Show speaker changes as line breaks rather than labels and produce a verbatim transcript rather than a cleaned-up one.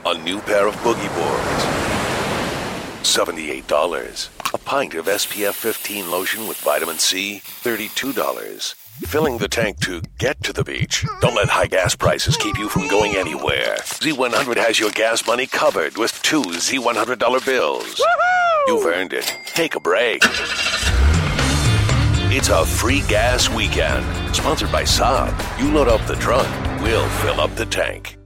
A new pair of boogie boards, seventy-eight dollars. A pint of S P F fifteen lotion with vitamin C, thirty-two dollars. Filling the tank to get to the beach. Don't let high gas prices keep you from going anywhere. Z one hundred has your gas money covered with two Z one hundred dollar bills. Woo-hoo! You've earned it. Take a break. It's a free gas weekend. Sponsored by Saab. You load up the trunk, we'll fill up the tank.